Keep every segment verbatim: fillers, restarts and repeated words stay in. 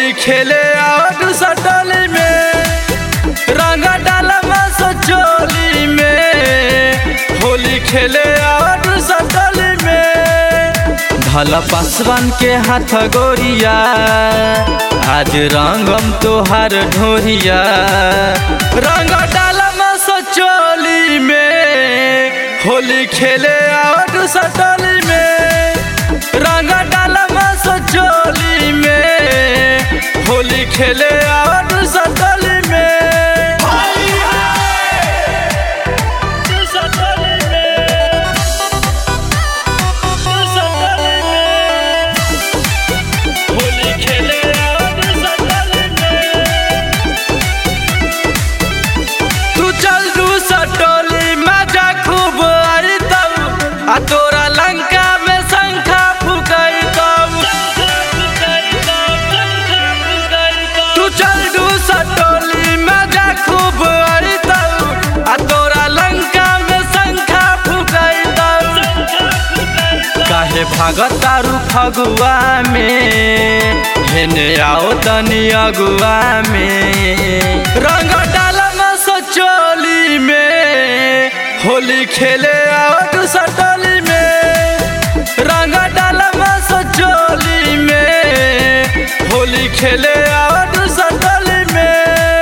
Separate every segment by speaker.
Speaker 1: होली खेले और सटोली में रंग डालम सचोली में होली खेले और सटोली में भला पासवान के हाथ गोरिया आज रंगम तोहार ढोरिया रंग डालम सचोली में होली खेले और सटोली में रंग डालम सचोली में होली खेले और सटोली में तोरा लंका में शंखा फुकई तब तू चल दू सटोली में जा खूब आई तब आ तोरा लंका में शंखा फुकई तब काहे भागत तारू फगुआ में हेने आओ तनी अगुआ में रंग डालम सचोली में होली खेले और सटोली में रंग डालम सचोली में होली खेले और सटोली में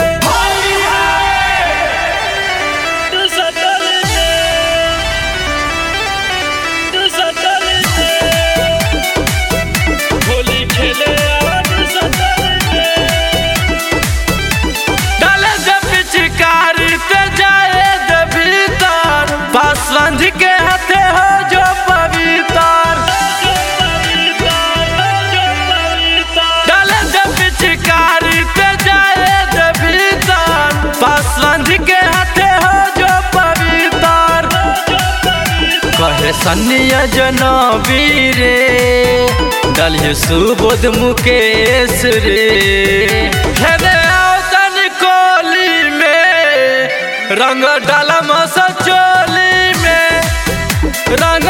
Speaker 1: होली खेले और सटोली में डाले दे पिचकारी ते जाए दे भीतर पासवान जी के हाथे हो जो पवित्र डाले दे पिचकारी ते जाए दे भीतर पासवान जी के हाथे हो जो पवित्र कहे सन्निया जनबी रे डलिए सुबोध मुकेश रे हेने आओ तनी कोली में रंग डालम सचोली में रंग